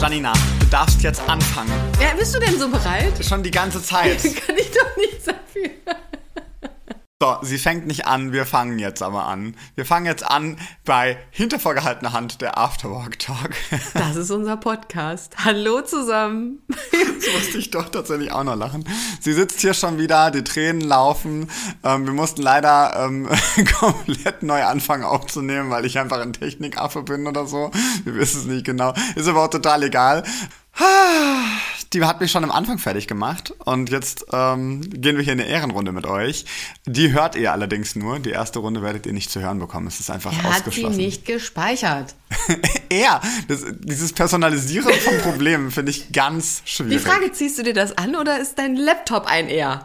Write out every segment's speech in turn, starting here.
Janina, du darfst jetzt anfangen. Ja, bist du denn so bereit? Schon die ganze Zeit. Kann ich doch nicht dafür. So, sie fängt nicht an, wir fangen jetzt aber an. Wir fangen jetzt an bei hinter vorgehaltener Hand der Afterwork Talk. Das ist unser Podcast. Hallo zusammen. Das musste ich doch tatsächlich auch noch lachen. Sie sitzt hier schon wieder, die Tränen laufen. Wir mussten leider komplett neu anfangen aufzunehmen, weil ich einfach ein Technikaffe bin oder so. Wir wissen es nicht genau. Ist aber auch total egal. Die hat mich schon am Anfang fertig gemacht und jetzt gehen wir hier in eine Ehrenrunde mit euch. Die hört ihr allerdings nur. Die erste Runde werdet ihr nicht zu hören bekommen. Es ist einfach ausgeschlossen. Hat sie nicht gespeichert. Dieses Personalisieren von Problemen finde ich ganz schwierig. Die Frage, ziehst du dir das an oder ist dein Laptop ein eher?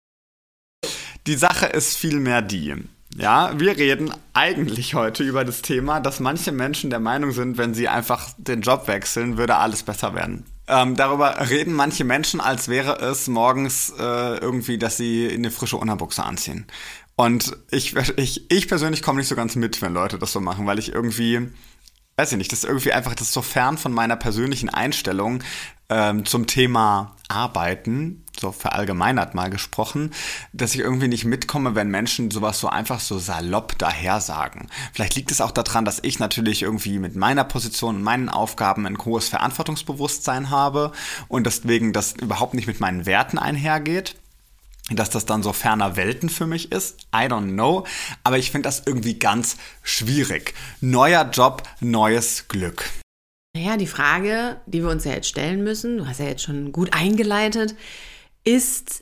Die Sache ist vielmehr die. Ja, wir reden eigentlich heute über das Thema, dass manche Menschen der Meinung sind, wenn sie einfach den Job wechseln, würde alles besser werden. Darüber reden manche Menschen, als wäre es morgens irgendwie, dass sie eine frische Unterbuchse anziehen. Und ich persönlich komme nicht so ganz mit, wenn Leute das so machen, weil ich irgendwie, weiß ich nicht, das ist irgendwie einfach, das ist so fern von meiner persönlichen Einstellung zum Thema Arbeiten, so verallgemeinert mal gesprochen, dass ich irgendwie nicht mitkomme, wenn Menschen sowas so einfach so salopp daher sagen. Vielleicht liegt es auch daran, dass ich natürlich irgendwie mit meiner Position und meinen Aufgaben ein hohes Verantwortungsbewusstsein habe und deswegen das überhaupt nicht mit meinen Werten einhergeht. Dass das dann so ferner Welten für mich ist, I don't know, aber ich finde das irgendwie ganz schwierig. Neuer Job, neues Glück. Naja, die Frage, die wir uns ja jetzt stellen müssen, du hast ja jetzt schon gut eingeleitet, ist,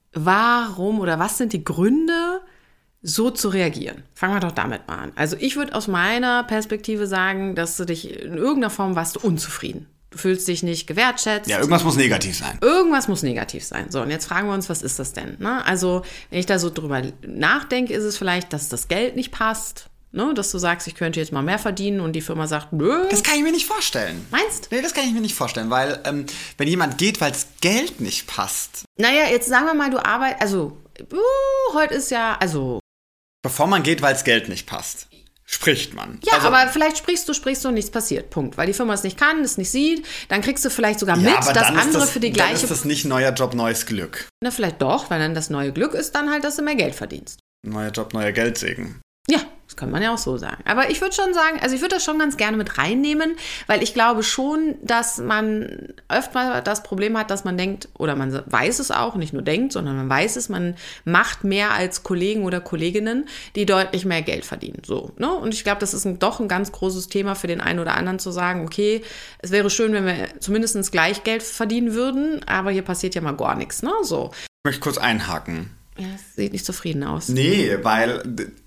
warum oder was sind die Gründe, so zu reagieren? Fangen wir doch damit mal an. Also ich würde aus meiner Perspektive sagen, dass du dich in irgendeiner Form warst du unzufrieden. Du fühlst dich nicht gewertschätzt. Ja, irgendwas muss negativ sein. Irgendwas muss negativ sein. So, und jetzt fragen wir uns, was ist das denn? Ne? Also, wenn ich da so drüber nachdenke, ist es vielleicht, dass das Geld nicht passt. Ne? Dass du sagst, ich könnte jetzt mal mehr verdienen und die Firma sagt, nö. Das kann ich mir nicht vorstellen. Meinst du? Nee, das kann ich mir nicht vorstellen, weil wenn jemand geht, weil das Geld nicht passt. Naja, jetzt sagen wir mal, du arbeitest, also, heute ist ja, also. Bevor man geht, weil das Geld nicht passt. Spricht man. Ja, also, aber vielleicht sprichst du und nichts passiert. Punkt. Weil die Firma es nicht kann, es nicht sieht, dann kriegst du vielleicht sogar mit, dass andere für die gleiche... Dann ist das nicht neuer Job, neues Glück. Na, vielleicht doch, weil dann das neue Glück ist dann halt, dass du mehr Geld verdienst. Neuer Job, neuer Geldsegen. Ja, das kann man ja auch so sagen. Aber ich würde schon sagen, also ich würde das schon ganz gerne mit reinnehmen, weil ich glaube schon, dass man öfter das Problem hat, dass man denkt, oder man weiß es auch, nicht nur denkt, sondern man weiß es, man macht mehr als Kollegen oder Kolleginnen, die deutlich mehr Geld verdienen. So, ne? Und ich glaube, das ist doch ein ganz großes Thema für den einen oder anderen zu sagen, okay, es wäre schön, wenn wir zumindest gleich Geld verdienen würden, aber hier passiert ja mal gar nichts. Ne? So. Ich möchte kurz einhaken. Ja, es sieht nicht zufrieden aus. Nee, weil...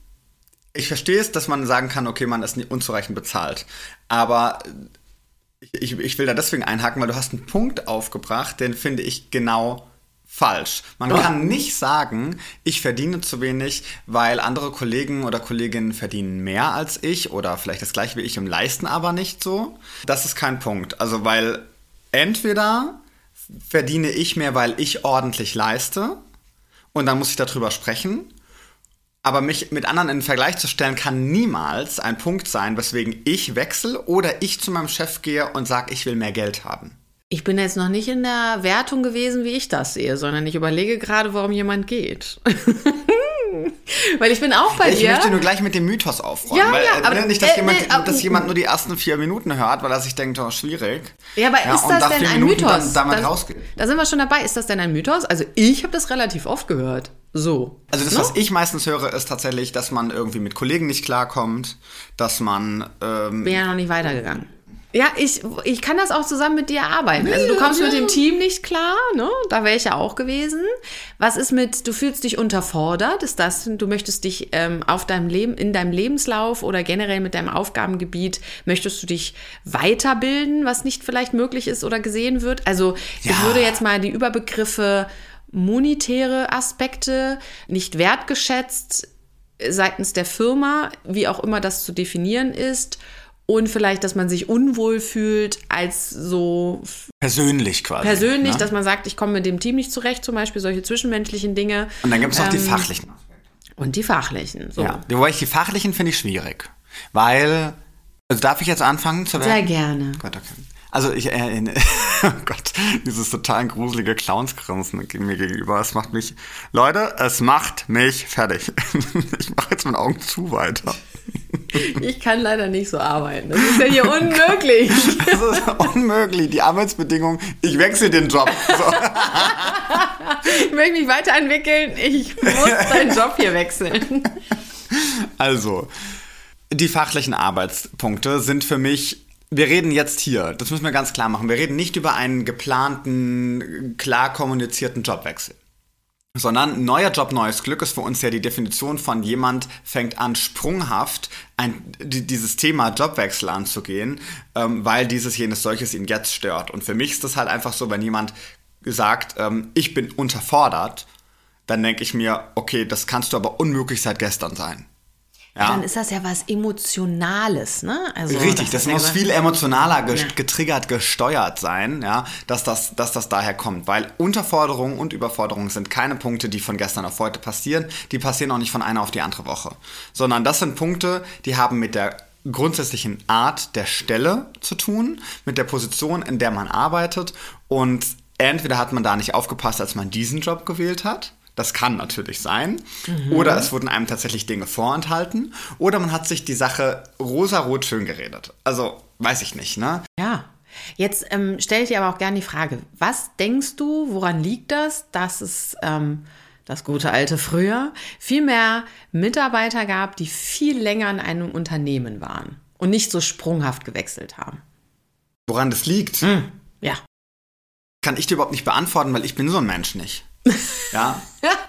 Ich verstehe es, dass man sagen kann, okay, man ist nicht unzureichend bezahlt. Aber ich will da deswegen einhaken, weil du hast einen Punkt aufgebracht, den finde ich genau falsch. Man kann nicht sagen, ich verdiene zu wenig, weil andere Kollegen oder Kolleginnen verdienen mehr als ich oder vielleicht das gleiche wie ich und leisten aber nicht so. Das ist kein Punkt. Also weil entweder verdiene ich mehr, weil ich ordentlich leiste und dann muss ich darüber sprechen. Aber mich mit anderen in den Vergleich zu stellen, kann niemals ein Punkt sein, weswegen ich wechsle oder ich zu meinem Chef gehe und sage, ich will mehr Geld haben. Ich bin jetzt noch nicht in der Wertung gewesen, wie ich das sehe, sondern ich überlege gerade, warum jemand geht. Weil ich bin auch bei dir. Ich möchte nur gleich mit dem Mythos aufräumen. Ja, weil, ja, aber nicht, dass jemand nur die ersten 4 Minuten hört, weil er sich denkt, oh, schwierig. Ja, aber ist das denn ein Mythos? Damit rausgeht. Da sind wir schon dabei. Ist das denn ein Mythos? Also ich habe das relativ oft gehört. So. Also das, was ich meistens höre, ist tatsächlich, dass man irgendwie mit Kollegen nicht klarkommt, dass man... Bin ja noch nicht weitergegangen. Ja, ich kann das auch zusammen mit dir arbeiten. Also du kommst mit dem Team nicht klar, ne? Da wäre ich ja auch gewesen. Was ist mit, du fühlst dich unterfordert? Ist das, du möchtest dich auf deinem Leben, in deinem Lebenslauf oder generell mit deinem Aufgabengebiet, möchtest du dich weiterbilden, was nicht vielleicht möglich ist oder gesehen wird? Also ich würde jetzt mal die Überbegriffe monetäre Aspekte, nicht wertgeschätzt seitens der Firma, wie auch immer das zu definieren ist, und vielleicht, dass man sich unwohl fühlt als so... Persönlich quasi. Persönlich, ne? Dass man sagt, ich komme mit dem Team nicht zurecht, zum Beispiel solche zwischenmenschlichen Dinge. Und dann gibt es noch die fachlichen Aspekte. Und die fachlichen, so. Ja, wobei die fachlichen finde ich schwierig, weil... Also darf ich jetzt anfangen zu werden? Sehr gerne. Gut, okay. Also oh Gott, dieses total gruselige Clownsgrinsen mir gegenüber, Leute, es macht mich fertig. Ich mache jetzt meine Augen zu weiter. Ich kann leider nicht so arbeiten. Das ist ja hier unmöglich. Das ist unmöglich. Die Arbeitsbedingungen, ich wechsle den Job. So. Ich möchte mich weiterentwickeln, ich muss deinen Job hier wechseln. Also, die fachlichen Arbeitspunkte sind für mich, wir reden jetzt hier, das müssen wir ganz klar machen, wir reden nicht über einen geplanten, klar kommunizierten Jobwechsel. Sondern neuer Job, neues Glück ist für uns ja die Definition von jemand fängt an, sprunghaft dieses Thema Jobwechsel anzugehen, weil jenes, solches ihn jetzt stört. Und für mich ist das halt einfach so, wenn jemand sagt, ich bin unterfordert, dann denke ich mir, okay, das kannst du aber unmöglich seit gestern sein. Ja? Dann ist das ja was Emotionales, ne? Also, richtig, das muss viel emotionaler getriggert, gesteuert sein, ja, dass das daher kommt. Weil Unterforderung und Überforderung sind keine Punkte, die von gestern auf heute passieren. Die passieren auch nicht von einer auf die andere Woche. Sondern das sind Punkte, die haben mit der grundsätzlichen Art der Stelle zu tun, mit der Position, in der man arbeitet. Und entweder hat man da nicht aufgepasst, als man diesen Job gewählt hat. Das kann natürlich sein. Oder es wurden einem tatsächlich Dinge vorenthalten. Oder man hat sich die Sache rosarot schön geredet. Also, weiß ich nicht, ne? Ja. Jetzt stelle ich dir aber auch gerne die Frage, was denkst du, woran liegt das, dass es das gute alte früher viel mehr Mitarbeiter gab, die viel länger in einem Unternehmen waren und nicht so sprunghaft gewechselt haben? Woran das liegt? Ja. Kann ich dir überhaupt nicht beantworten, weil ich bin so ein Mensch nicht. Ja,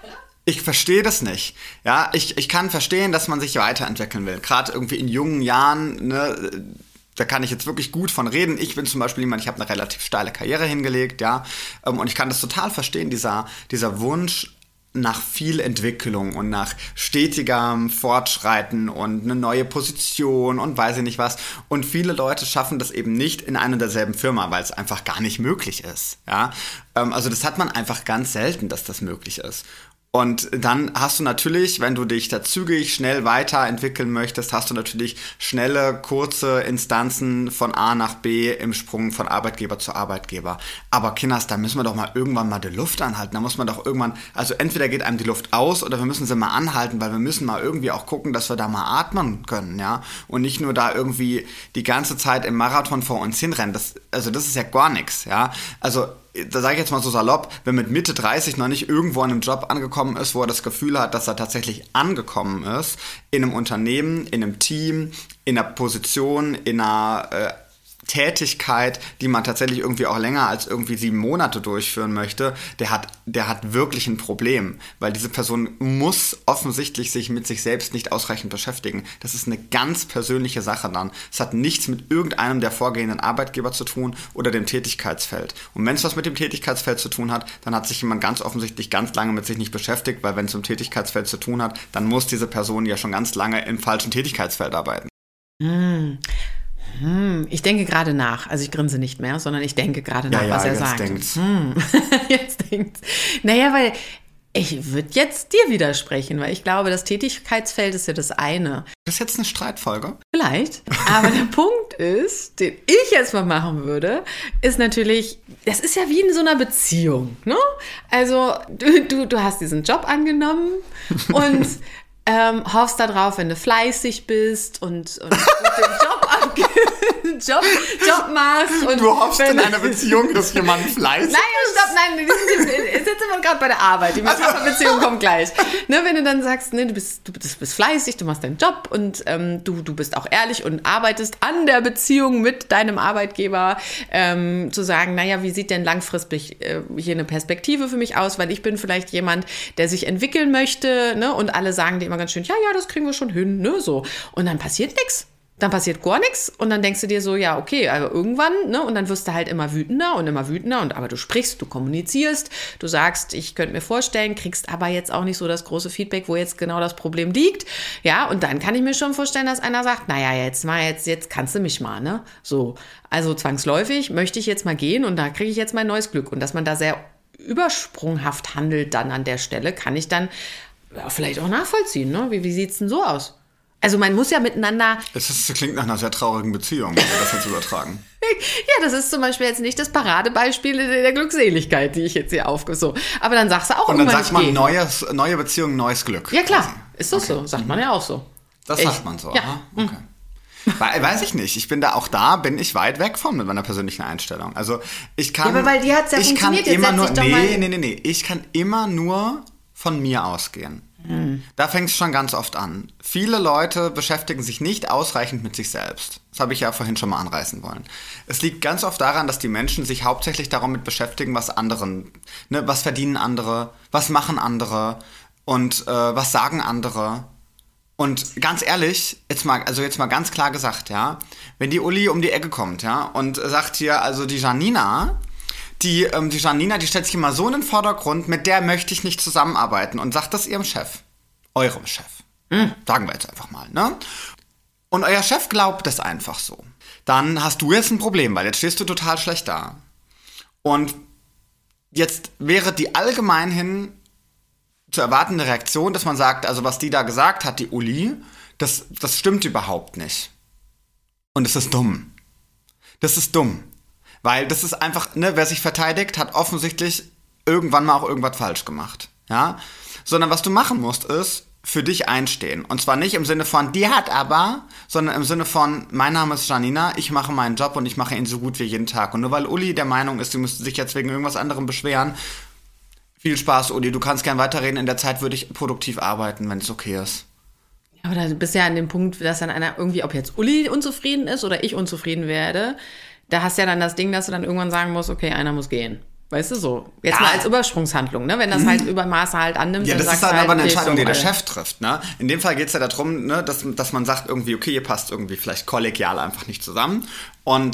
ich verstehe das nicht. Ja, ich kann verstehen, dass man sich weiterentwickeln will. Gerade irgendwie in jungen Jahren, ne, da kann ich jetzt wirklich gut von reden. Ich bin zum Beispiel jemand, ich habe eine relativ steile Karriere hingelegt, ja, und ich kann das total verstehen, dieser Wunsch nach viel Entwicklung und nach stetigem Fortschreiten und eine neue Position und weiß ich nicht was. Und viele Leute schaffen das eben nicht in einer derselben Firma, weil es einfach gar nicht möglich ist. Ja? Also das hat man einfach ganz selten, dass das möglich ist. Und dann hast du natürlich, wenn du dich da zügig schnell weiterentwickeln möchtest, hast du natürlich schnelle, kurze Instanzen von A nach B im Sprung von Arbeitgeber zu Arbeitgeber. Aber Kinders, da müssen wir doch mal irgendwann mal die Luft anhalten. Da muss man doch irgendwann, also entweder geht einem die Luft aus oder wir müssen sie mal anhalten, weil wir müssen mal irgendwie auch gucken, dass wir da mal atmen können, ja. Und nicht nur da irgendwie die ganze Zeit im Marathon vor uns hinrennen. Das ist ja gar nichts, ja. Also da sage ich jetzt mal so salopp, wenn mit Mitte 30 noch nicht irgendwo in einem Job angekommen ist, wo er das Gefühl hat, dass er tatsächlich angekommen ist, in einem Unternehmen, in einem Team, in einer Position, in einer Tätigkeit, die man tatsächlich irgendwie auch länger als irgendwie 7 Monate durchführen möchte, der hat wirklich ein Problem, weil diese Person muss offensichtlich sich mit sich selbst nicht ausreichend beschäftigen. Das ist eine ganz persönliche Sache dann. Es hat nichts mit irgendeinem der vorgehenden Arbeitgeber zu tun oder dem Tätigkeitsfeld. Und wenn es was mit dem Tätigkeitsfeld zu tun hat, dann hat sich jemand ganz offensichtlich ganz lange mit sich nicht beschäftigt, weil wenn es um Tätigkeitsfeld zu tun hat, dann muss diese Person ja schon ganz lange im falschen Tätigkeitsfeld arbeiten. Ich denke gerade nach. Also ich grinse nicht mehr, sondern ich denke gerade nach, was er sagt. Jetzt denkt's. Naja, weil ich würde jetzt dir widersprechen, weil ich glaube, das Tätigkeitsfeld ist ja das eine. Das ist jetzt eine Streitfolge? Vielleicht. Aber der Punkt ist, den ich jetzt mal machen würde, ist natürlich, das ist ja wie in so einer Beziehung, ne? Also du hast diesen Job angenommen und hoffst da drauf, wenn du fleißig bist und den Job machst. Und du hoffst in einer Beziehung, dass jemand fleißig ist? Nein, jetzt sind wir gerade bei der Arbeit. Die Beziehung kommt gleich. Ne, wenn du dann sagst, ne, du bist fleißig, du machst deinen Job und du bist auch ehrlich und arbeitest an der Beziehung mit deinem Arbeitgeber, zu sagen, naja, wie sieht denn langfristig hier eine Perspektive für mich aus? Weil ich bin vielleicht jemand, der sich entwickeln möchte, ne, und alle sagen dir immer ganz schön, ja, das kriegen wir schon hin, ne, so. Und dann passiert nichts. Dann passiert gar nichts und dann denkst du dir so, ja, okay, aber irgendwann, ne, und dann wirst du halt immer wütender und aber du sprichst, du kommunizierst, du sagst, ich könnte mir vorstellen, kriegst aber jetzt auch nicht so das große Feedback, wo jetzt genau das Problem liegt, ja, und dann kann ich mir schon vorstellen, dass einer sagt, naja, jetzt kannst du mich mal, ne, so, also zwangsläufig möchte ich jetzt mal gehen und da kriege ich jetzt mein neues Glück und dass man da sehr übersprunghaft handelt dann an der Stelle, kann ich dann vielleicht auch nachvollziehen, ne, wie sieht's denn so aus? Also man muss ja miteinander... Das klingt nach einer sehr traurigen Beziehung, wenn wir das jetzt übertragen. Ja, das ist zum Beispiel jetzt nicht das Paradebeispiel der Glückseligkeit, die ich jetzt hier so. Aber dann sagst du auch irgendwann, und dann sagt man, neue Beziehung, neues Glück. Ja klar, quasi. ist das so, sagt man ja auch so. Das sagt man so, ja. aha, okay. Weiß ich nicht. Bin ich weit weg von mit meiner persönlichen Einstellung. Also ich kann... Ja, aber weil die hat's ja funktioniert, jetzt setz dich doch mal... Nee. Ich kann immer nur von mir ausgehen. Da fängt es schon ganz oft an. Viele Leute beschäftigen sich nicht ausreichend mit sich selbst. Das habe ich ja vorhin schon mal anreißen wollen. Es liegt ganz oft daran, dass die Menschen sich hauptsächlich damit beschäftigen, was anderen, ne, was verdienen andere, was machen andere und was sagen andere. Und ganz ehrlich, jetzt mal ganz klar gesagt, ja, wenn die Uli um die Ecke kommt, ja, und sagt hier, also die Janina, die stellt sich immer so in den Vordergrund, mit der möchte ich nicht zusammenarbeiten und sagt das ihrem Chef. Eurem Chef. Sagen wir jetzt einfach mal, ne? Und euer Chef glaubt das einfach so. Dann hast du jetzt ein Problem, weil jetzt stehst du total schlecht da. Und jetzt wäre die allgemeinhin zu erwartende Reaktion, dass man sagt, also was die da gesagt hat, die Uli, das stimmt überhaupt nicht. Und es ist dumm. Das ist dumm. Weil das ist einfach, ne, wer sich verteidigt, hat offensichtlich irgendwann mal auch irgendwas falsch gemacht. Ja? Sondern was du machen musst, ist für dich einstehen. Und zwar nicht im Sinne von, die hat aber, sondern im Sinne von, mein Name ist Janina, ich mache meinen Job und ich mache ihn so gut wie jeden Tag. Und nur weil Uli der Meinung ist, sie müsste sich jetzt wegen irgendwas anderem beschweren, viel Spaß, Uli, du kannst gern weiterreden, in der Zeit würde ich produktiv arbeiten, wenn es okay ist. Aber da bist du ja an dem Punkt, dass dann einer irgendwie, ob jetzt Uli unzufrieden ist oder ich unzufrieden werde, da hast du ja dann das Ding, dass du dann irgendwann sagen musst, okay, einer muss gehen. Weißt du, so. Jetzt mal als Übersprungshandlung, ne? Wenn das halt über Maße halt annimmt. Ja, dann das ist dann dann aber eine okay, Entscheidung, so, die der Chef trifft, ne? In dem Fall geht es ja darum, ne, dass man sagt irgendwie, okay, ihr passt irgendwie vielleicht kollegial einfach nicht zusammen. Und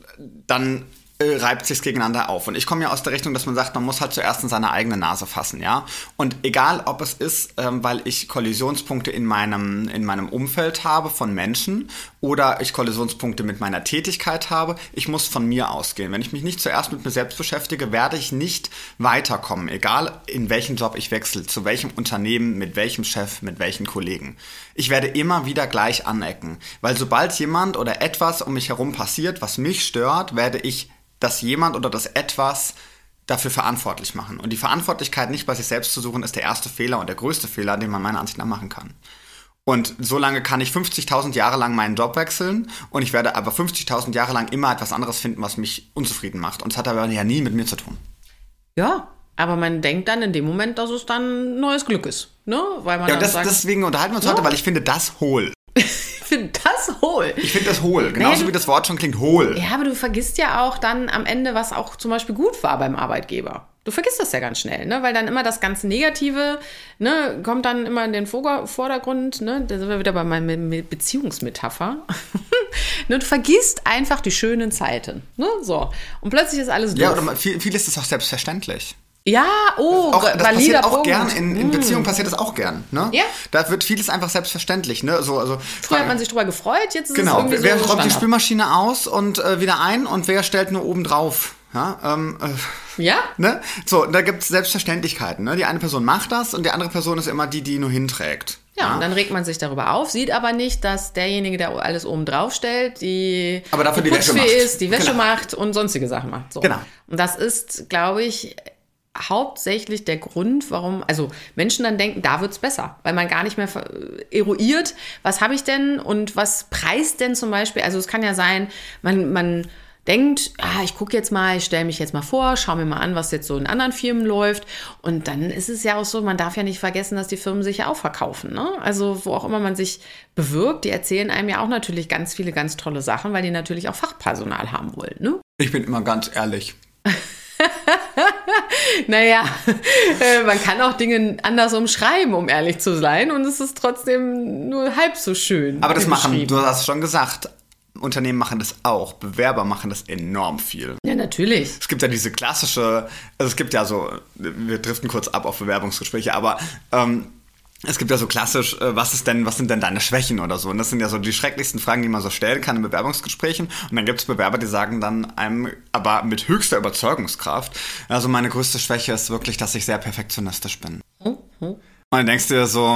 dann reibt sich's gegeneinander auf. Und ich komme ja aus der Richtung, dass man sagt, man muss halt zuerst in seine eigene Nase fassen, ja. Und egal, ob es ist, weil ich Kollisionspunkte in meinem Umfeld habe von Menschen oder ich Kollisionspunkte mit meiner Tätigkeit habe, ich muss von mir ausgehen. Wenn ich mich nicht zuerst mit mir selbst beschäftige, werde ich nicht weiterkommen, egal in welchen Job ich wechsle, zu welchem Unternehmen, mit welchem Chef, mit welchen Kollegen. Ich werde immer wieder gleich anecken, weil sobald jemand oder etwas um mich herum passiert, was mich stört, werde ich das jemand oder das etwas dafür verantwortlich machen. Und die Verantwortlichkeit nicht bei sich selbst zu suchen, ist der erste Fehler und der größte Fehler, den man meiner Ansicht nach machen kann. Und so lange kann ich 50.000 Jahre lang meinen Job wechseln und ich werde aber 50.000 Jahre lang immer etwas anderes finden, was mich unzufrieden macht. Und es hat aber ja nie mit mir zu tun. Ja, aber man denkt dann in dem Moment, dass es dann neues Glück ist. Ne? Weil man dann sagt, deswegen unterhalten wir uns heute, weil ich finde das hohl. Ich finde das hohl. Ich finde das hohl, genauso wie das Wort schon klingt, hohl. Ja, aber du vergisst ja auch dann am Ende, was auch zum Beispiel gut war beim Arbeitgeber. Du vergisst das ja ganz schnell, ne? Weil dann immer das ganz Negative, ne, kommt dann immer in den Vordergrund, ne? Da sind wir wieder bei meiner Beziehungsmetapher. Ne, du vergisst einfach die schönen Zeiten, ne? So. Und plötzlich ist alles doof. Ja, oder vieles ist auch selbstverständlich. Ja, das passiert auch Punkt. gern, in Beziehungen passiert das auch gern, ne? Ja. Da wird vieles einfach selbstverständlich, ne? Früher hat man sich drüber gefreut, jetzt ist es genau, irgendwie so wer räumt die Standard. Spülmaschine aus und wieder ein und wer stellt nur oben drauf? Ja, Ja? ne? So, da gibt es Selbstverständlichkeiten, ne? Die eine Person macht das und die andere Person ist immer die nur hinträgt. Ja, und dann regt man sich darüber auf, sieht aber nicht, dass derjenige, der alles oben drauf stellt, aber dafür die Wäsche putzfähig macht. ist, die Wäsche macht und sonstige Sachen macht. So. Genau. Und das ist, glaube ich, hauptsächlich der Grund, warum, also Menschen dann denken, da wird's besser, weil man gar nicht mehr eruiert, was habe ich denn und was preist denn zum Beispiel, also es kann ja sein, man denkt, ich gucke jetzt mal, ich stelle mich jetzt mal vor, schau mir mal an, was jetzt so in anderen Firmen läuft und dann ist es ja auch so, man darf ja nicht vergessen, dass die Firmen sich ja auch verkaufen, ne? Also wo auch immer man sich bewirbt, die erzählen einem ja auch natürlich ganz viele ganz tolle Sachen, weil die natürlich auch Fachpersonal haben wollen, ne? Ich bin immer ganz ehrlich. Naja, man kann auch Dinge anders umschreiben, um ehrlich zu sein. Und es ist trotzdem nur halb so schön. Aber das machen, du hast schon gesagt, Unternehmen machen das auch. Bewerber machen das enorm viel. Ja, natürlich. Es gibt ja diese klassische, also es gibt ja so, wir driften kurz ab auf Bewerbungsgespräche, aber es gibt ja so klassisch, was sind denn deine Schwächen oder so? Und das sind ja so die schrecklichsten Fragen, die man so stellen kann in Bewerbungsgesprächen. Und dann gibt es Bewerber, die sagen dann einem, aber mit höchster Überzeugungskraft, also meine größte Schwäche ist wirklich, dass ich sehr perfektionistisch bin. Und dann denkst du dir so,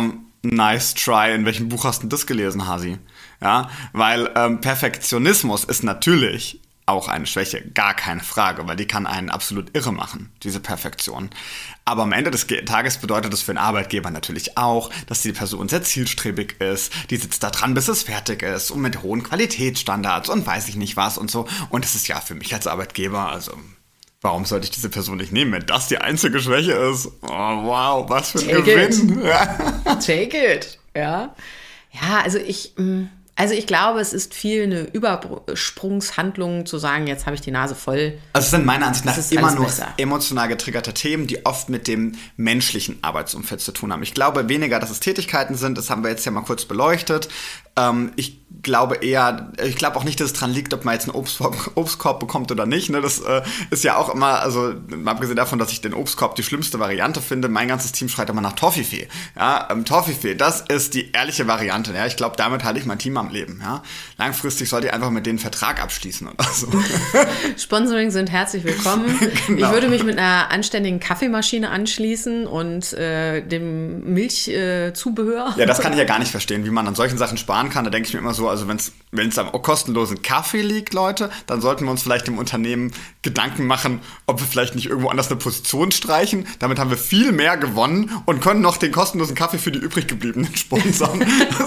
Nice try. In welchem Buch hast du das gelesen, Hasi? Ja, weil Perfektionismus ist natürlich auch eine Schwäche, gar keine Frage, weil die kann einen absolut irre machen, diese Perfektion. Aber am Ende des Tages bedeutet das für einen Arbeitgeber natürlich auch, dass die Person sehr zielstrebig ist, die sitzt da dran, bis es fertig ist und mit hohen Qualitätsstandards und weiß ich nicht was und so. Und das ist ja für mich als Arbeitgeber, also warum sollte ich diese Person nicht nehmen, wenn das die einzige Schwäche ist? Oh, wow, was für ein Gewinn. Take it, ja. Ja, also ich glaube, es ist viel eine Übersprungshandlung zu sagen, jetzt habe ich die Nase voll. Also es sind meiner Ansicht nach immer nur besser. Emotional getriggerte Themen, die oft mit dem menschlichen Arbeitsumfeld zu tun haben. Ich glaube weniger, dass es Tätigkeiten sind, das haben wir jetzt ja mal kurz beleuchtet. Ich glaube auch nicht, dass es dran liegt, ob man jetzt einen Obstkorb bekommt oder nicht. Ne? Das ist ja auch immer, also abgesehen davon, dass ich den Obstkorb die schlimmste Variante finde, mein ganzes Team schreit immer nach Toffifee. Ja, Toffifee, das ist die ehrliche Variante. Ja? Ich glaube, damit halte ich mein Team am Leben. Ja? Langfristig sollte ich einfach mit denen einen Vertrag abschließen oder so. Sponsoring sind herzlich willkommen. Genau. Ich würde mich mit einer anständigen Kaffeemaschine anschließen und dem Milchzubehör. Ja, das kann ich ja gar nicht verstehen, wie man an solchen Sachen sparen kann. Da denke ich mir immer so, also wenn es am kostenlosen Kaffee liegt, Leute, dann sollten wir uns vielleicht im Unternehmen Gedanken machen, ob wir vielleicht nicht irgendwo anders eine Position streichen. Damit haben wir viel mehr gewonnen und können noch den kostenlosen Kaffee für die übrig gebliebenen sponsern.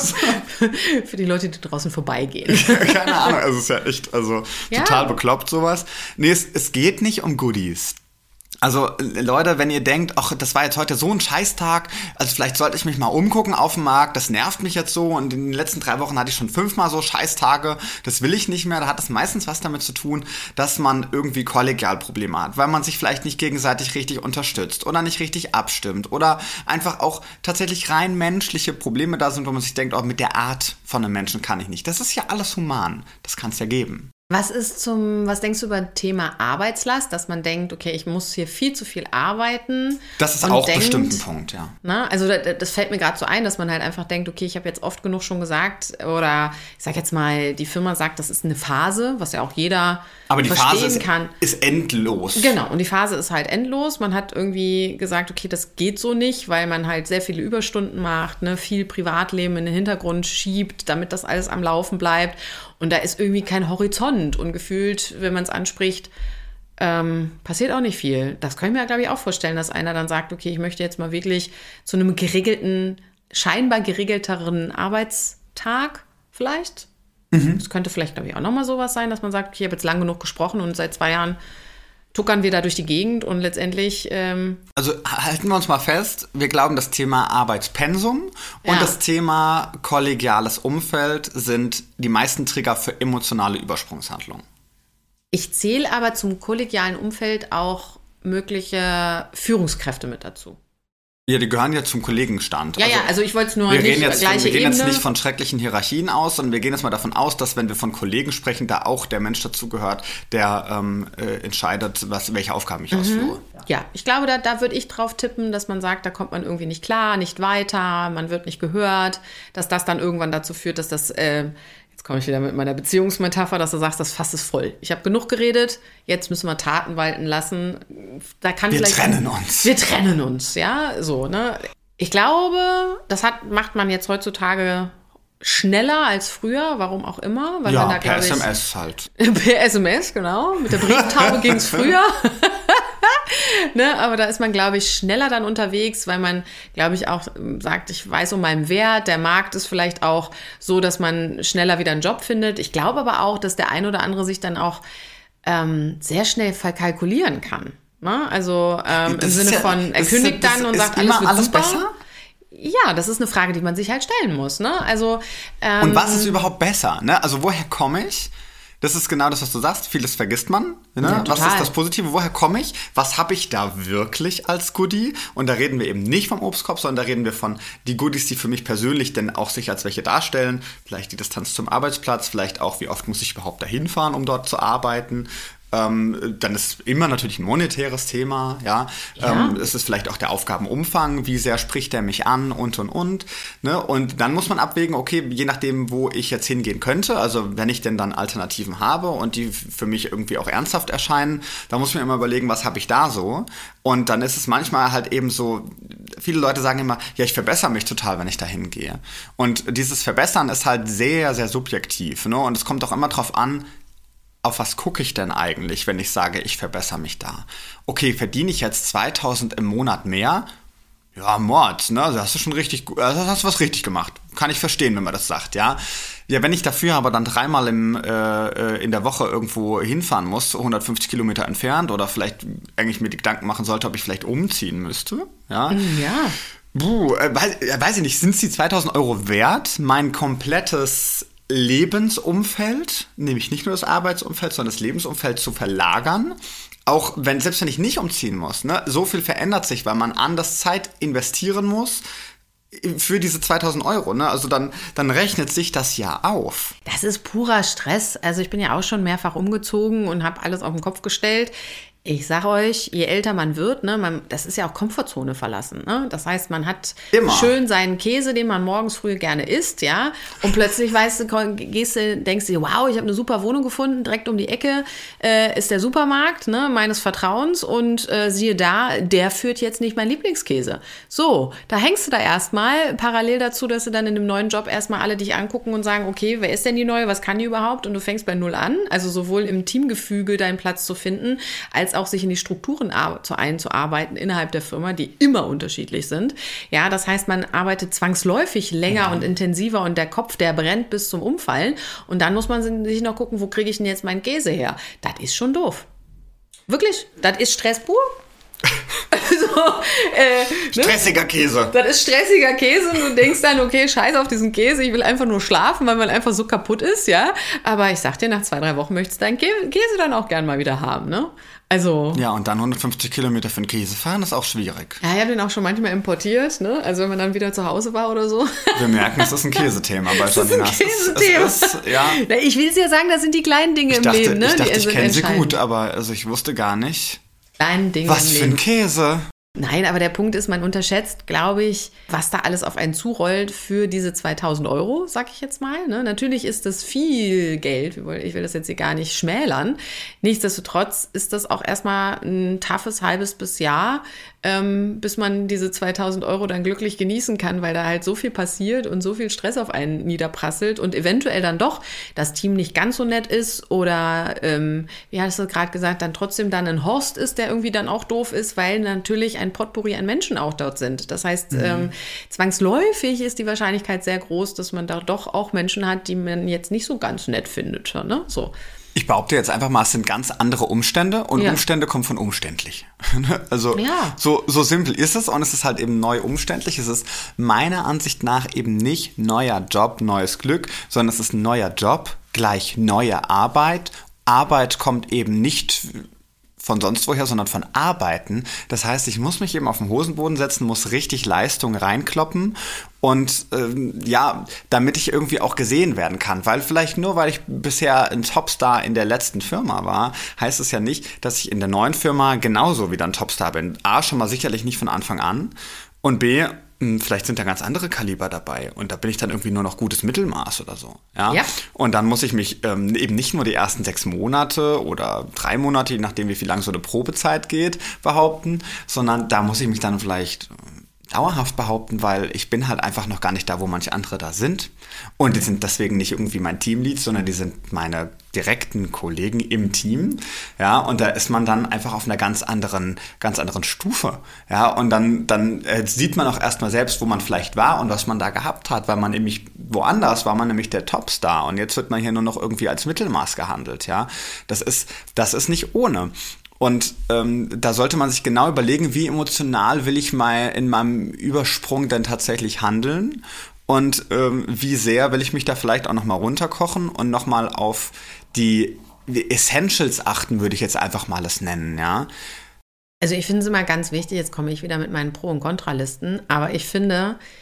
Für die Leute, die draußen vorbeigehen. Keine Ahnung, also es ist ja echt total bekloppt sowas. Nee, es geht nicht um Goodies. Also Leute, wenn ihr denkt, ach, das war jetzt heute so ein Scheißtag, also vielleicht sollte ich mich mal umgucken auf dem Markt, das nervt mich jetzt so und in den letzten 3 Wochen hatte ich schon 5-mal so Scheißtage, das will ich nicht mehr, da hat das meistens was damit zu tun, dass man irgendwie Kollegialprobleme hat, weil man sich vielleicht nicht gegenseitig richtig unterstützt oder nicht richtig abstimmt oder einfach auch tatsächlich rein menschliche Probleme da sind, wo man sich denkt, oh, mit der Art von einem Menschen kann ich nicht. Das ist ja alles human, das kann es ja geben. Was denkst du über das Thema Arbeitslast, dass man denkt, okay, ich muss hier viel zu viel arbeiten? Das ist auch bestimmt ein Punkt, ja. Na, also das fällt mir gerade so ein, dass man halt einfach denkt, okay, ich habe jetzt oft genug schon gesagt oder ich sag jetzt mal, die Firma sagt, das ist eine Phase, was ja auch jeder aber die verstehen Phase kann. Ist endlos. Genau, und die Phase ist halt endlos. Man hat irgendwie gesagt, okay, das geht so nicht, weil man halt sehr viele Überstunden macht, ne, viel Privatleben in den Hintergrund schiebt, damit das alles am Laufen bleibt. Und da ist irgendwie kein Horizont und gefühlt, wenn man es anspricht, passiert auch nicht viel. Das kann ich mir, glaube ich, auch vorstellen, dass einer dann sagt, okay, ich möchte jetzt mal wirklich zu einem scheinbar geregelteren Arbeitstag vielleicht. Das könnte vielleicht, glaube ich, auch nochmal sowas sein, dass man sagt, okay, ich habe jetzt lang genug gesprochen und seit 2 Jahren tuckern wir da durch die Gegend und letztendlich... Also halten wir uns mal fest, wir glauben, das Thema Arbeitspensum und das Thema kollegiales Umfeld sind die meisten Trigger für emotionale Übersprungshandlungen. Ich zähle aber zum kollegialen Umfeld auch mögliche Führungskräfte mit dazu. Ja, die gehören ja zum Kollegenstand. Ja, also ich wollte es nur wir nicht gleiche Ebene. Wir gehen jetzt nicht von schrecklichen Hierarchien aus, sondern wir gehen jetzt mal davon aus, dass wenn wir von Kollegen sprechen, da auch der Mensch dazugehört, der entscheidet, welche Aufgaben ich ausführe. Ja, ich glaube, da würde ich drauf tippen, dass man sagt, da kommt man irgendwie nicht klar, nicht weiter, man wird nicht gehört, dass das dann irgendwann dazu führt, dass das... Jetzt komme ich wieder mit meiner Beziehungsmetapher, dass du sagst, das Fass ist voll. Ich habe genug geredet, jetzt müssen wir Taten walten lassen. Wir trennen uns, ja, so, ne? Ich glaube, das macht man jetzt heutzutage schneller als früher, warum auch immer. Weil man da, per SMS halt. Per SMS, genau. Mit der Brieftaube ging es früher. Ne, aber da ist man, glaube ich, schneller dann unterwegs, weil man, glaube ich, auch sagt, ich weiß um meinen Wert. Der Markt ist vielleicht auch so, dass man schneller wieder einen Job findet. Ich glaube aber auch, dass der ein oder andere sich dann auch sehr schnell verkalkulieren kann. Ne? Also im Sinne von, er kündigt dann und sagt, alles besser? Ja, das ist eine Frage, die man sich halt stellen muss. Ne? Also, und was ist überhaupt besser? Ne? Also woher komme ich? Das ist genau das, was du sagst. Vieles vergisst man. Ne? Ja, was ist das Positive? Woher komme ich? Was habe ich da wirklich als Goodie? Und da reden wir eben nicht vom Obstkorb, sondern da reden wir von die Goodies, die für mich persönlich denn auch sich als welche darstellen. Vielleicht die Distanz zum Arbeitsplatz, vielleicht auch, wie oft muss ich überhaupt dahin fahren, um dort zu arbeiten. Dann ist immer natürlich ein monetäres Thema, ja. Es ist vielleicht auch der Aufgabenumfang, wie sehr spricht der mich an und. Ne? Und dann muss man abwägen, okay, je nachdem, wo ich jetzt hingehen könnte, also wenn ich denn dann Alternativen habe und die für mich irgendwie auch ernsthaft erscheinen, dann muss man immer überlegen, was habe ich da so. Und dann ist es manchmal halt eben so, viele Leute sagen immer, ja, ich verbessere mich total, wenn ich da hingehe. Und dieses Verbessern ist halt sehr, sehr subjektiv, ne? Und es kommt auch immer drauf an, auf was gucke ich denn eigentlich, wenn ich sage, ich verbessere mich da? Okay, verdiene ich jetzt 2.000 im Monat mehr? Ja, Mord, ne? Also hast du schon richtig gut, also hast du was richtig gemacht. Kann ich verstehen, wenn man das sagt, ja. Ja, wenn ich dafür aber dann 3-mal in der Woche irgendwo hinfahren muss, 150 Kilometer entfernt, oder vielleicht eigentlich mir die Gedanken machen sollte, ob ich vielleicht umziehen müsste, ja. Ja. Weiß ich nicht, sind es die 2.000 Euro wert, mein komplettes Lebensumfeld, nämlich nicht nur das Arbeitsumfeld, sondern das Lebensumfeld zu verlagern? Auch selbst wenn ich nicht umziehen muss, ne? So viel verändert sich, weil man anders Zeit investieren muss für diese 2.000 Euro, ne? Also dann rechnet sich das ja auf. Das ist purer Stress. Also ich bin ja auch schon mehrfach umgezogen und habe alles auf den Kopf gestellt. Ich sage euch, je älter man wird, ne, das ist ja auch Komfortzone verlassen. Ne? Das heißt, man hat immer schön seinen Käse, den man morgens früh gerne isst, ja. Und plötzlich denkst du, wow, ich habe eine super Wohnung gefunden, direkt um die Ecke ist der Supermarkt, ne, meines Vertrauens. Und siehe da, der führt jetzt nicht mein Lieblingskäse. So, da hängst du da erstmal, parallel dazu, dass du dann in dem neuen Job erstmal alle dich angucken und sagen, okay, wer ist denn die Neue, was kann die überhaupt? Und du fängst bei Null an. Also sowohl im Teamgefüge deinen Platz zu finden, als auch sich in die Strukturen einzuarbeiten innerhalb der Firma, die immer unterschiedlich sind. Ja, das heißt, man arbeitet zwangsläufig länger und intensiver und der Kopf, der brennt bis zum Umfallen. Und dann muss man sich noch gucken, wo kriege ich denn jetzt meinen Käse her? Das ist schon doof. Wirklich, das ist Stress pur. Stressiger Käse. Das ist stressiger Käse und du denkst dann, okay, scheiß auf diesen Käse, ich will einfach nur schlafen, weil man einfach so kaputt ist, ja. Aber ich sag dir, nach 2-3 Wochen möchtest du deinen Käse dann auch gern mal wieder haben, ne? Also. Ja, und dann 150 Kilometer für den Käse fahren, ist auch schwierig. Ja, ich habe den auch schon manchmal importiert, ne? Also wenn man dann wieder zu Hause war oder so. Wir merken, es ist ein Käsethema bei Janina. Das ist ein Käsethema. Ja. Ich will es ja sagen, das sind die kleinen Dinge im Leben, ne? Ich dachte, ich kenne sie gut, aber also ich wusste gar nicht. Kleinen Dinge was für ein Käse. Nein, aber der Punkt ist, man unterschätzt, glaube ich, was da alles auf einen zurollt für diese 2.000 Euro, sag ich jetzt mal. Ne? Natürlich ist das viel Geld, ich will das jetzt hier gar nicht schmälern. Nichtsdestotrotz ist das auch erstmal ein toughes halbes bis Jahr, bis man diese 2.000 Euro dann glücklich genießen kann, weil da halt so viel passiert und so viel Stress auf einen niederprasselt und eventuell dann doch das Team nicht ganz so nett ist oder, wie hast du gerade gesagt, dann trotzdem dann ein Horst ist, der irgendwie dann auch doof ist, weil natürlich ein Potpourri an Menschen auch dort sind. Das heißt, zwangsläufig ist die Wahrscheinlichkeit sehr groß, dass man da doch auch Menschen hat, die man jetzt nicht so ganz nett findet. Ne? So. Ich behaupte jetzt einfach mal, es sind ganz andere Umstände und Umstände kommen von umständlich. Also so simpel ist es und es ist halt eben neu umständlich. Es ist meiner Ansicht nach eben nicht neuer Job, neues Glück, sondern es ist ein neuer Job gleich neue Arbeit. Arbeit kommt eben nicht von sonst woher, sondern von Arbeiten. Das heißt, ich muss mich eben auf den Hosenboden setzen, muss richtig Leistung reinkloppen und damit ich irgendwie auch gesehen werden kann. Weil vielleicht nur, weil ich bisher ein Topstar in der letzten Firma war, heißt es ja nicht, dass ich in der neuen Firma genauso wieder ein Topstar bin. A, schon mal sicherlich nicht von Anfang an und B, vielleicht sind da ganz andere Kaliber dabei und da bin ich dann irgendwie nur noch gutes Mittelmaß oder so. Ja? Und dann muss ich mich eben nicht nur die ersten 6 Monate oder 3 Monate, je nachdem wie viel lang so eine Probezeit geht, behaupten, sondern da muss ich mich dann vielleicht dauerhaft behaupten, weil ich bin halt einfach noch gar nicht da, wo manche andere da sind. Und die sind deswegen nicht irgendwie mein Teamlead, sondern die sind meine direkten Kollegen im Team. Ja, und da ist man dann einfach auf einer ganz anderen Stufe. Ja, und dann sieht man auch erstmal selbst, wo man vielleicht war und was man da gehabt hat, weil man nämlich woanders war man nämlich der Topstar und jetzt wird man hier nur noch irgendwie als Mittelmaß gehandelt. Ja, das ist nicht ohne. Und da sollte man sich genau überlegen, wie emotional will ich mal in meinem Übersprung denn tatsächlich handeln und wie sehr will ich mich da vielleicht auch nochmal runterkochen und nochmal auf die Essentials achten, würde ich jetzt einfach mal es nennen, ja. Also ich finde es immer ganz wichtig, jetzt komme ich wieder mit meinen Pro- und Kontralisten, aber ich finde,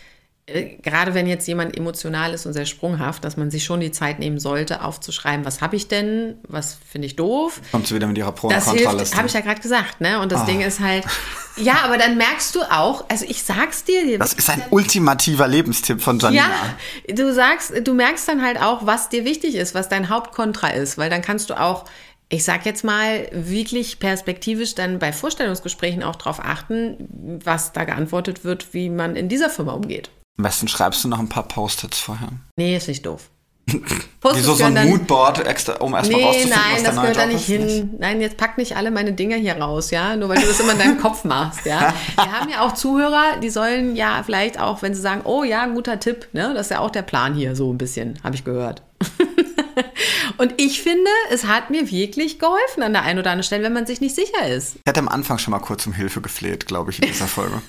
gerade wenn jetzt jemand emotional ist und sehr sprunghaft, dass man sich schon die Zeit nehmen sollte, aufzuschreiben, was habe ich denn, was finde ich doof. Kommt sie wieder mit ihrer Pro- und Das Kontraliste. hilft, habe ich ja gerade gesagt, ne? Und das Ding ist halt, ja, aber dann merkst du auch, also ich sag's dir. Das ist ein ultimativer Lebenstipp von Janina. Ja, du merkst dann halt auch, was dir wichtig ist, was dein Hauptkontra ist, weil dann kannst du auch, ich sag jetzt mal, wirklich perspektivisch dann bei Vorstellungsgesprächen auch drauf achten, was da geantwortet wird, wie man in dieser Firma umgeht. Am besten schreibst du noch ein paar Post-its vorher. Nee, ist nicht doof. Wieso so ein Moodboard, extra, um erstmal rauszufinden, was der neue Job ist? Nein, das gehört da nicht hin. Nein, jetzt pack nicht alle meine Dinger hier raus, ja, nur weil du das immer in deinem Kopf machst, ja. Wir haben ja auch Zuhörer, die sollen ja vielleicht auch, wenn sie sagen, oh ja, ein guter Tipp, ne, das ist ja auch der Plan hier, so ein bisschen, habe ich gehört. Und ich finde, es hat mir wirklich geholfen an der einen oder anderen Stelle, wenn man sich nicht sicher ist. Ich hatte am Anfang schon mal kurz um Hilfe gefleht, glaube ich, in dieser Folge.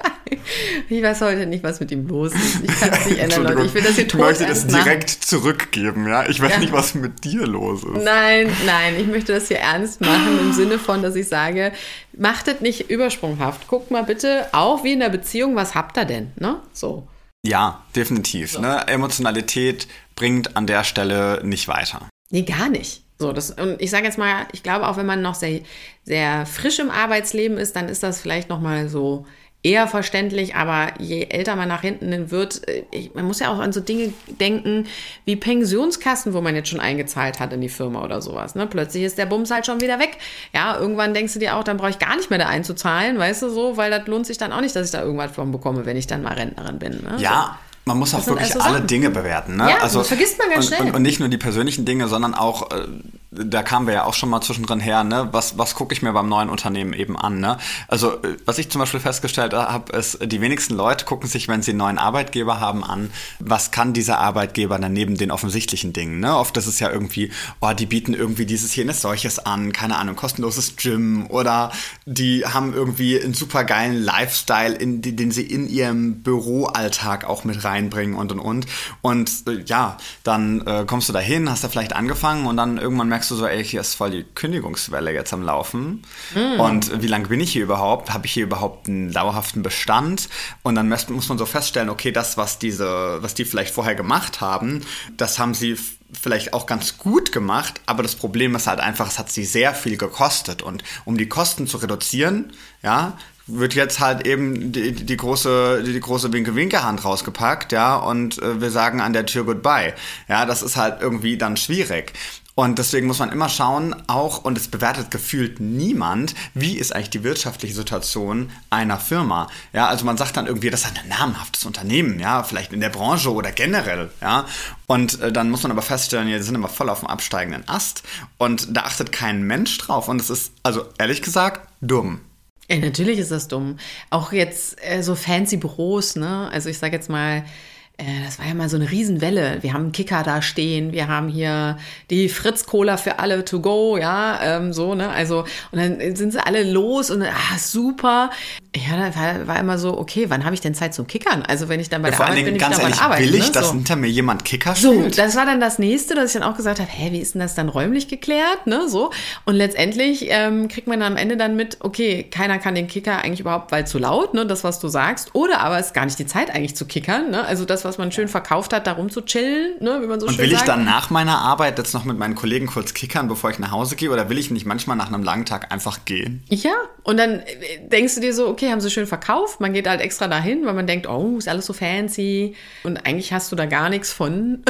Ich weiß heute nicht, was mit ihm los ist. Ich kann es nicht ändern, Leute. Ich will das hier tot Ich möchte das ernst direkt zurückgeben, ja? Ich weiß nicht, was mit dir los ist. Nein, ich möchte das hier ernst machen im Sinne von, dass ich sage, macht es nicht übersprunghaft. Guckt mal bitte, auch wie in der Beziehung, was habt ihr denn, ne? So. Ja, definitiv. So. Ne? Emotionalität bringt an der Stelle nicht weiter. Nee, gar nicht. So, und ich sage jetzt mal, ich glaube auch, wenn man noch sehr, sehr frisch im Arbeitsleben ist, dann ist das vielleicht noch mal so eher verständlich, aber je älter man nach hinten wird, man muss ja auch an so Dinge denken wie Pensionskassen, wo man jetzt schon eingezahlt hat in die Firma oder sowas. Ne? Plötzlich ist der Bums halt schon wieder weg. Ja, irgendwann denkst du dir auch, dann brauche ich gar nicht mehr da einzuzahlen, weißt du so, weil das lohnt sich dann auch nicht, dass ich da irgendwas von bekomme, wenn ich dann mal Rentnerin bin. Ne? Ja. So. Man muss auch wirklich also alle Dinge bewerten. Ne? Ja, das vergisst man ganz schnell. Und nicht nur die persönlichen Dinge, sondern auch, da kamen wir ja auch schon mal zwischendrin her, ne? Was gucke ich mir beim neuen Unternehmen eben an? Ne? Also was ich zum Beispiel festgestellt habe, ist, die wenigsten Leute gucken sich, wenn sie einen neuen Arbeitgeber haben, an, was kann dieser Arbeitgeber dann neben den offensichtlichen Dingen. Ne? Oft ist es ja irgendwie, die bieten irgendwie dieses, jenes, solches an, keine Ahnung, kostenloses Gym oder die haben irgendwie einen supergeilen Lifestyle, den sie in ihrem Büroalltag auch mit reinbringen und. Und ja, dann kommst du da hin, hast da vielleicht angefangen und dann irgendwann merkst du so, ey, hier ist voll die Kündigungswelle jetzt am Laufen. Und wie lange bin ich hier überhaupt? Habe ich hier überhaupt einen dauerhaften Bestand? Und dann muss man so feststellen, okay, das, was die vielleicht vorher gemacht haben, das haben sie vielleicht auch ganz gut gemacht, aber das Problem ist halt einfach, es hat sie sehr viel gekostet. Und um die Kosten zu reduzieren, ja, wird jetzt halt eben die große Winke-Winke-Hand rausgepackt, ja, und wir sagen an der Tür Goodbye. Ja, das ist halt irgendwie dann schwierig. Und deswegen muss man immer schauen, auch, und es bewertet gefühlt niemand, wie ist eigentlich die wirtschaftliche Situation einer Firma. Ja, also man sagt dann irgendwie, das ist ein namhaftes Unternehmen, ja, vielleicht in der Branche oder generell, ja. Und dann muss man aber feststellen, wir sind immer voll auf dem absteigenden Ast und da achtet kein Mensch drauf. Und es ist, also ehrlich gesagt, dumm. Ja, natürlich ist das dumm. Auch jetzt so fancy Büros, ne? Also ich sage jetzt mal, das war ja mal so eine Riesenwelle. Wir haben einen Kicker da stehen, wir haben hier die Fritz-Cola für alle to go, ja, so, ne? Also, und dann sind sie alle los und super. Ja, da war immer so, okay, wann habe ich denn Zeit zum Kickern? Also, wenn ich dann bei der Arbeit bin, ich dann bei der Arbeit. Will ich, ne? dass so. Hinter mir jemand Kicker spielt? So, das war dann das Nächste, dass ich dann auch gesagt habe, wie ist denn das dann räumlich geklärt, ne? So. Und letztendlich kriegt man am Ende dann mit, okay, keiner kann den Kicker eigentlich überhaupt, weil zu laut, ne? Das, was du sagst. Oder aber es ist gar nicht die Zeit eigentlich zu kickern, ne? Also das, was man schön verkauft hat, da rum zu chillen, ne, wie man so schön sagt. Und will ich dann nach meiner Arbeit jetzt noch mit meinen Kollegen kurz kickern, bevor ich nach Hause gehe? Oder will ich nicht manchmal nach einem langen Tag einfach gehen? Ja, und dann denkst du dir so, okay, haben sie schön verkauft. Man geht halt extra dahin, weil man denkt, oh, ist alles so fancy. Und eigentlich hast du da gar nichts von.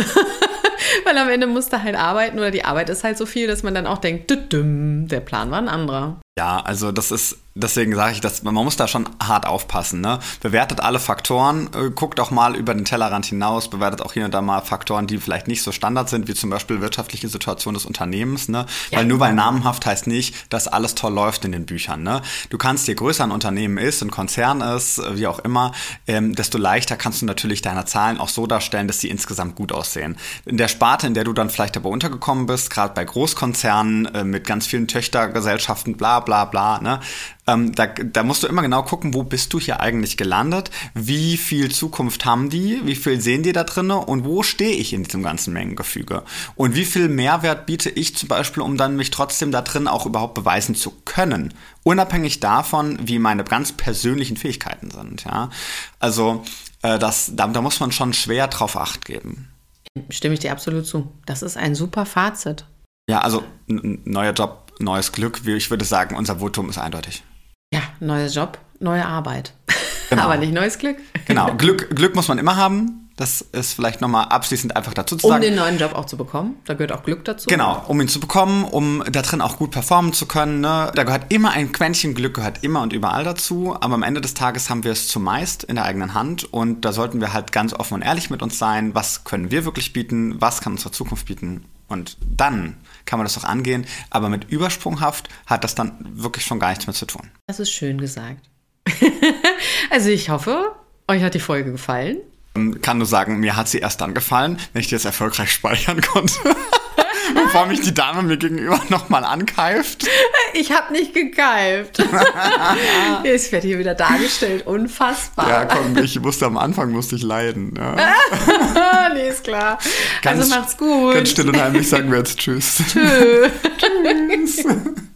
Weil am Ende musst du halt arbeiten oder die Arbeit ist halt so viel, dass man dann auch denkt, der Plan war ein anderer. Ja, also deswegen sage ich, man muss da schon hart aufpassen, ne? Bewertet alle Faktoren, guckt auch mal über den Tellerrand hinaus, bewertet auch hier und da mal Faktoren, die vielleicht nicht so Standard sind, wie zum Beispiel wirtschaftliche Situation des Unternehmens, ne? Ja. Weil nur weil namenhaft heißt nicht, dass alles toll läuft in den Büchern, ne? Du kannst, je größer ein Unternehmen ist, ein Konzern ist, wie auch immer, desto leichter kannst du natürlich deine Zahlen auch so darstellen, dass sie insgesamt gut aussehen. In der Sparte, in der du dann vielleicht aber untergekommen bist, gerade bei Großkonzernen mit ganz vielen Töchtergesellschaften, bla bla bla bla, ne? Da musst du immer genau gucken, wo bist du hier eigentlich gelandet, wie viel Zukunft haben die, wie viel sehen die da drin und wo stehe ich in diesem ganzen Mengengefüge und wie viel Mehrwert biete ich zum Beispiel, um dann mich trotzdem da drin auch überhaupt beweisen zu können, unabhängig davon, wie meine ganz persönlichen Fähigkeiten sind, ja. Also da muss man schon schwer drauf Acht geben. Stimme ich dir absolut zu. Das ist ein super Fazit. Ja, also neuer Job, neues Glück. Ich würde sagen, unser Votum ist eindeutig. Ja, neuer Job, neue Arbeit. Genau. Aber nicht neues Glück. Genau, Glück muss man immer haben. Das ist vielleicht nochmal abschließend einfach dazu zu sagen. Um den neuen Job auch zu bekommen, da gehört auch Glück dazu. Genau, um ihn zu bekommen, um da drin auch gut performen zu können. Ne? Da gehört immer ein Quäntchen Glück, gehört immer und überall dazu. Aber am Ende des Tages haben wir es zumeist in der eigenen Hand. Und da sollten wir halt ganz offen und ehrlich mit uns sein. Was können wir wirklich bieten? Was kann unsere Zukunft bieten? Und dann kann man das auch angehen. Aber mit übersprunghaft hat das dann wirklich schon gar nichts mehr zu tun. Das ist schön gesagt. Also ich hoffe, euch hat die Folge gefallen. Kann nur sagen, mir hat sie erst dann gefallen, wenn ich die jetzt erfolgreich speichern konnte. Bevor mich die Dame mir gegenüber nochmal ankeift. Ich habe nicht gekeift. Es wird hier wieder dargestellt. Unfassbar. Ja, komm, am Anfang musste ich leiden. Ja. Nee, ist klar. Also macht's gut. Ganz still und heimlich sagen wir jetzt Tschüss. Tschüss.